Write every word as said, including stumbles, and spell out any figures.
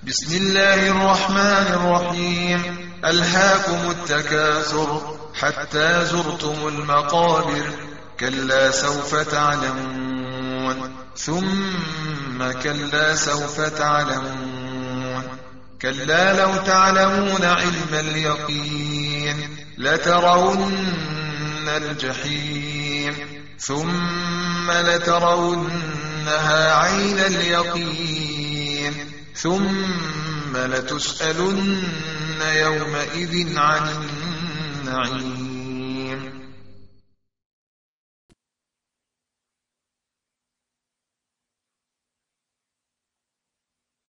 بسم الله الرحمن الرحيم. ألهاكم التكاثر حتى زرتم المقابر، كلا سوف تعلمون ثم كلا سوف تعلمون، كلا لو تعلمون علم اليقين لترون الجحيم ثم لترونها عين اليقين ثم لتسألن يومئذ عن النعيم.